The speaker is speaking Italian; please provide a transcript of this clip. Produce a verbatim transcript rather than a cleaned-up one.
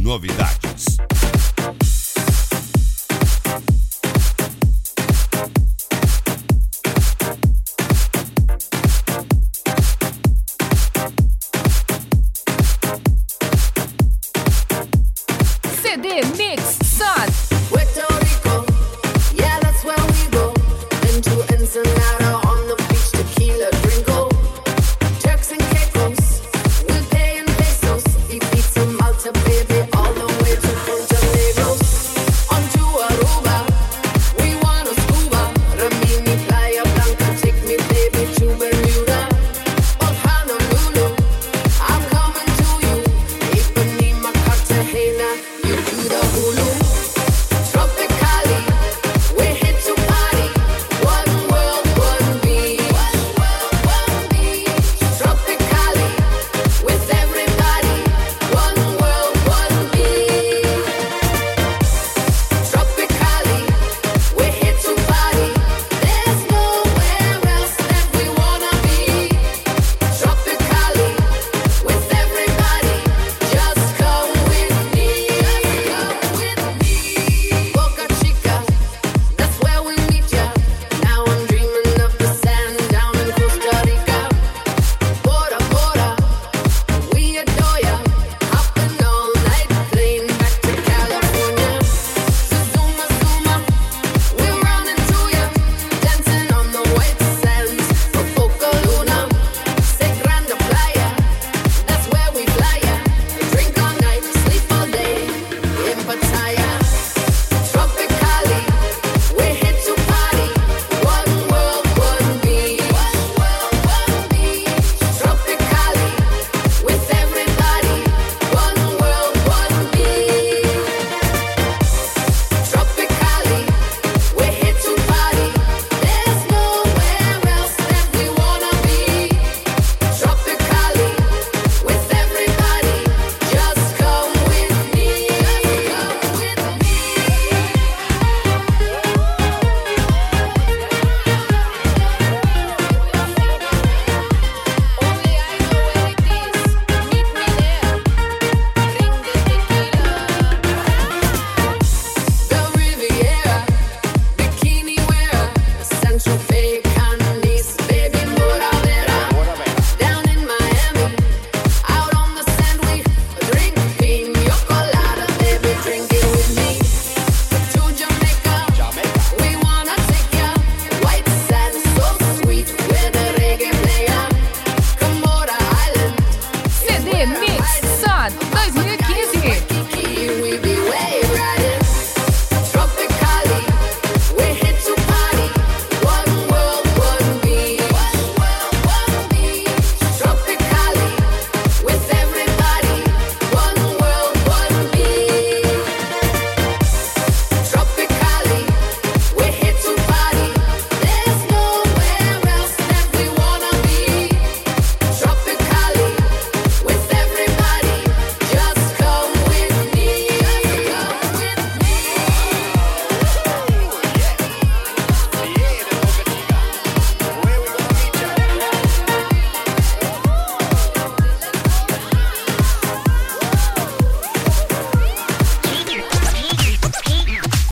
novidades. C D Mix Sun. Puerto Rico, yeah, that's where we go. Into Ensenada on the beach, tequila drinko. Turks and Caicos, we'll pay in pesos. Ibiza, Malta, baby, all the way to Punta Negros. On to Aruba, we wanna scuba. Rimini, Playa Blanca, take me, baby, to Bermuda. Or Honolulu, I'm coming to you. Ipanema, Cartagena, you do the hula.